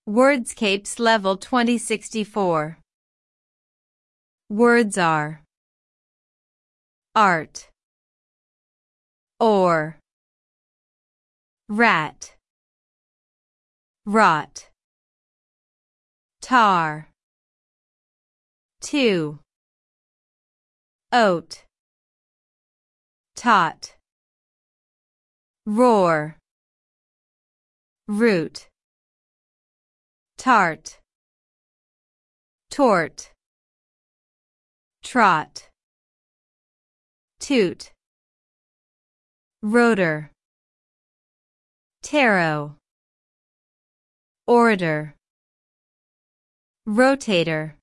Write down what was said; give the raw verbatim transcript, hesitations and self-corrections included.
Wordscapes Level twenty sixty-four. Words are art, or, rat, rot, tar, two, oat, tot, roar, root, tart, tort, trot, toot, rotor, taro, orator, rotator,